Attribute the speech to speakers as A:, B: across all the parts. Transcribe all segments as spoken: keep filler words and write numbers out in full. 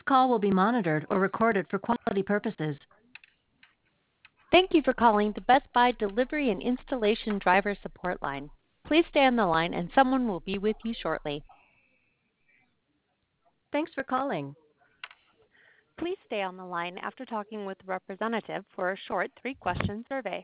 A: call will be monitored or recorded for quality purposes.
B: Thank you for calling the Best Buy Delivery and Installation Driver Support Line. Please stay on the line and someone will be with you shortly.
A: Thanks for calling.
B: Please stay on the line after talking with a representative for a short three-question survey.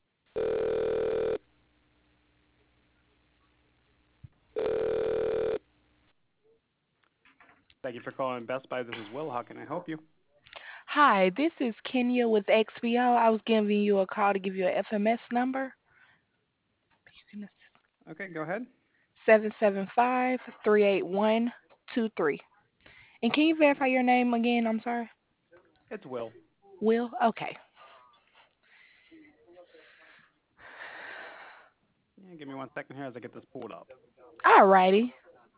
C: Thank you for calling Best Buy. This is Will. How can I help you?
D: Hi, this is Kenya with X V O. I was giving you a call to give you an F M S number.
C: Okay, go ahead.
D: seven seven five, three eight one, two three. And can you verify your name again? I'm sorry.
C: It's Will.
D: Will? Okay.
C: Yeah, give me one second here as I get this pulled up.
D: All righty.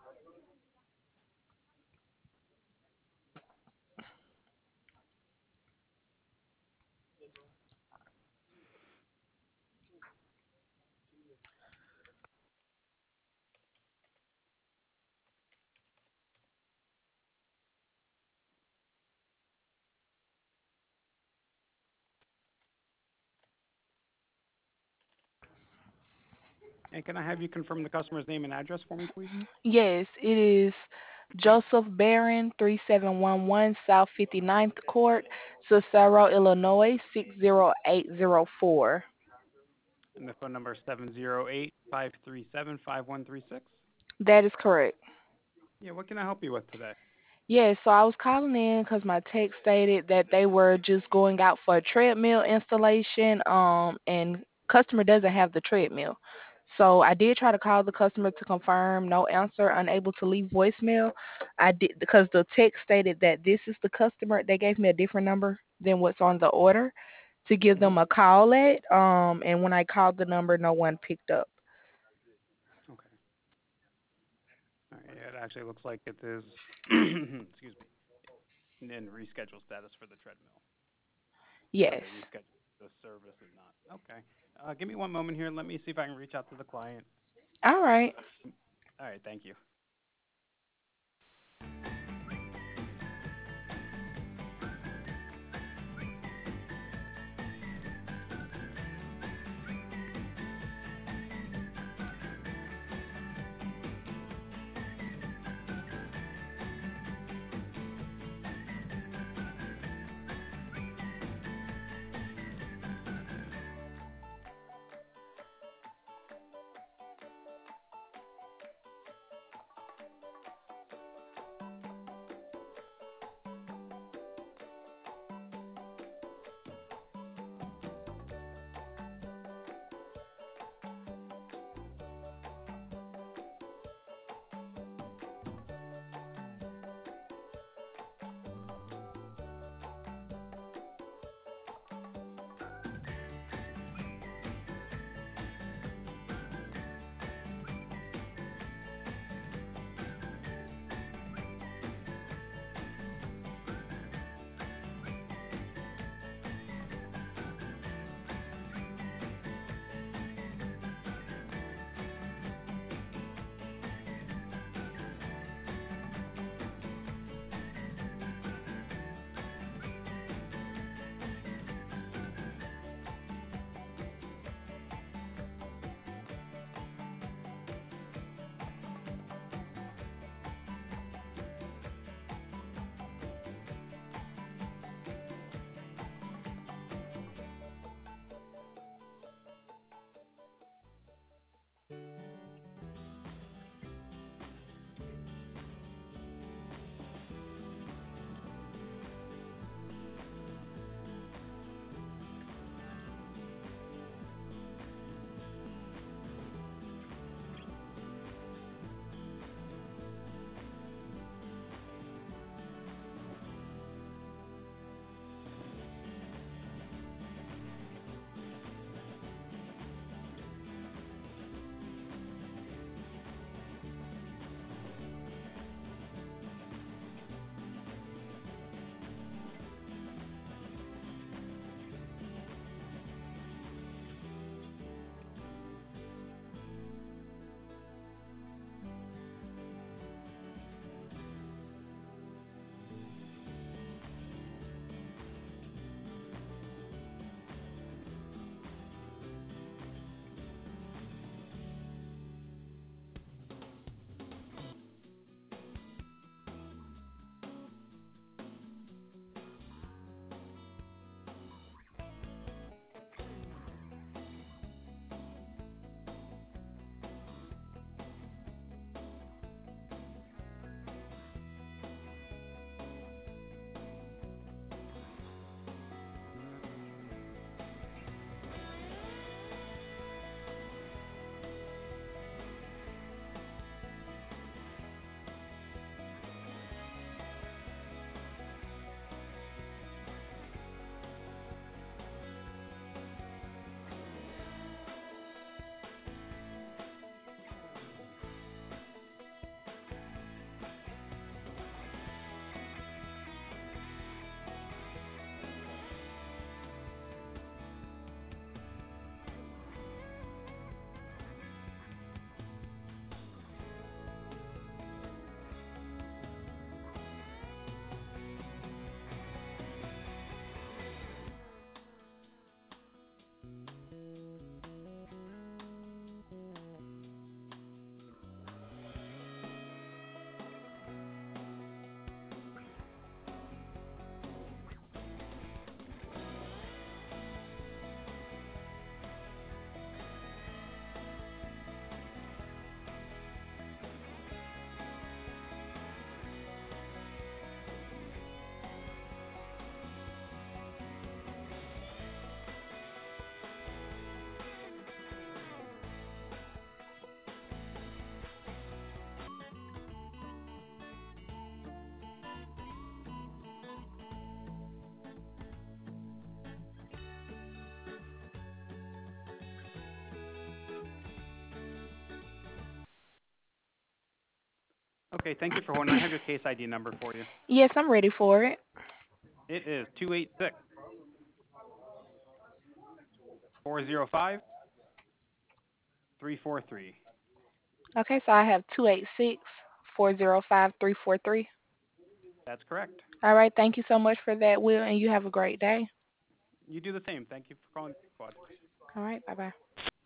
C: And can I have you confirm the customer's name and address for me, please?
D: Yes, it is Joseph Barron, three seven one one South fifty-ninth Court, Cicero, Illinois, six zero eight zero four.
C: And the phone number is seven zero eight, five three seven, five one three six.
D: That is correct.
C: Yeah, what can I help you with today?
D: Yes, so I was calling in because my text stated that they were just going out for a treadmill installation, um, and customer doesn't have the treadmill. So I did try to call the customer to confirm, no answer, unable to leave voicemail. I did because the text stated that this is the customer. They gave me a different number than what's on the order to give
C: Mm-hmm.
D: them a call at, um, and when I called the number, no one picked up.
C: Okay. All right, yeah, it actually looks like it is, excuse me, in reschedule status for the treadmill. So
D: Yes.
C: they rescheduled. The service is not. Okay. Uh, give me one moment here. Let me see if I can reach out to the client.
D: All right.
C: All right, thank you. Okay, thank you for holding. I have your case I D number for you.
D: Yes, I'm ready for it.
C: It is two eight six, four zero five, three four three.
D: Okay, so I have two eight six, four zero five, three four three.
C: That's correct.
D: All right, thank you so much for that, Will, and you have a great day.
C: You do the same. Thank you for calling Squad.
D: All right, bye-bye.